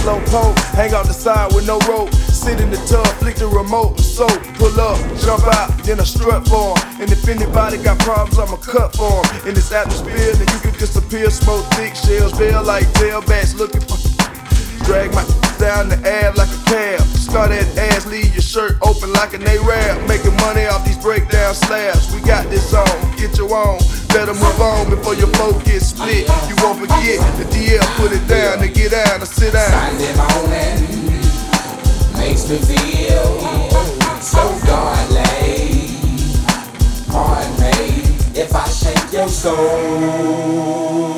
on pole, hang out the side with no rope. Sit in the tub, flick the remote with soap. Pull up, jump out, then I strut for 'em. And if anybody got problems, I'ma cut for 'em. In this atmosphere, then you can disappear. Smoke thick shells, bail like tailbacks looking for. Drag my down the ab like a cab. Scar that ass, leave your shirt open like an A-Rab. Making money off these breakdown slabs. We got this on, get your own. Better move on before your flow gets split. You won't forget the DL put it down to get down or sit down. Sunday morning makes me feel so godly. Pardon me if I shake your soul.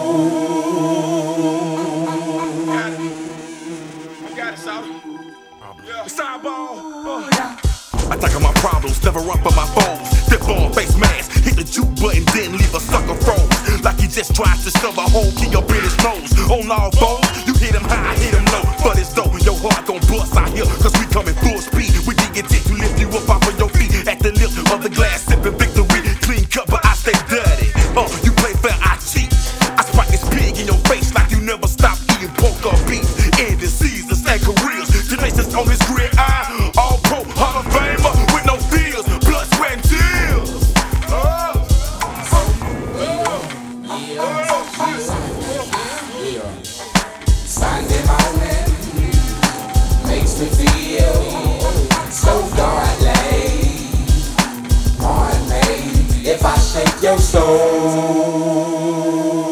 I tackle my problems, never up on my foes. Dip on face mask, hit the juke button, then leave a sucker froze. Like he just tried to shove a hole key up in his nose. On all fours, you hit him high, hit him low. But it's dope, your heart gon' bust out here, cause we coming full speed. We dig it to lift you up off of your feet. At the lip of the glass, sipping victory. Clean cut, but I stay dirty. You play fair, I cheat. I spike this pig in your face like you never stop eating pork or beef. End diseases and careers. Tenacious on his grid eye. All pro, Hall of Famer with no fears. Blood, sweat, and tears. Sunday morning makes me feel so godly. Pardon me if I shake your soul.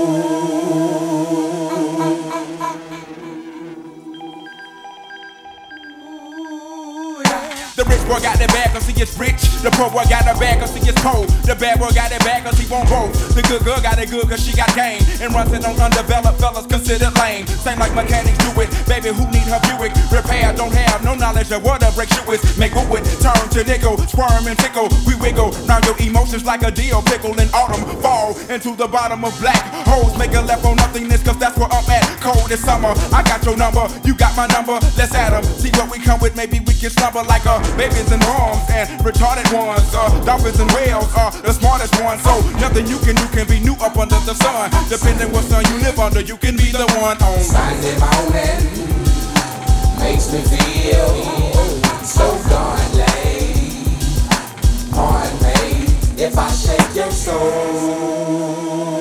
The rich boy got the bag cause he is rich. The poor boy got the bag cause he is poor. The bad boy got the bag cause he won't grow. The good girl got it good cause she got game. And runs it on undeveloped fellas considered lame. Same like mechanics do it. Baby, who need her Buick? Repair, don't have no knowledge of what a break shoe is. Make good with, turn to nickel, squirm and tickle. We wiggle, now your emotions like a deal pickle. In autumn, fall into the bottom of black holes. Make a left on nothingness cause that's where I'm at. Cold this summer, I got your number, you got my number. Let's add them, see what we come with. Maybe we can slumber like babies in arms and retarded ones. Dolphins and whales are the smartest ones. So nothing you can do can be new up under the sun. Depending what sun you live under, you can be the one on Sunday morning makes me feel so godly. Pardon me if I shake your soul.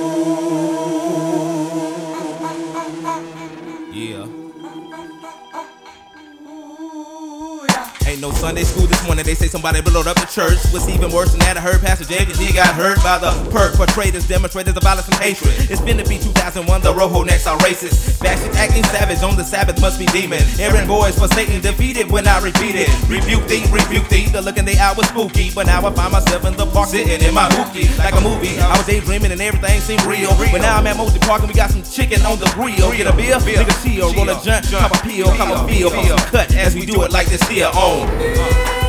Yeah. Ain't no Sunday school this morning, they say somebody blowed up the church. What's even worse than that, I heard Pastor Jenkins, he got hurt by the perk portrayed as demonstrators of violence and hatred. It's been to be 2001, the Rojo necks are racist. Fashion acting savage on the Sabbath must be demon. Errand boys for Satan defeated when I repeat it. Rebuke thee, the look in the eye was spooky. But now I find myself in the park sitting in my hoopty like a movie. I was daydreaming and everything seemed real. But now I'm at Mosley Park and we got some chicken on the grill. Get a beer, nigga chill, roll a joint, cop a peel, cop a feel, some cut as we do it like this here on.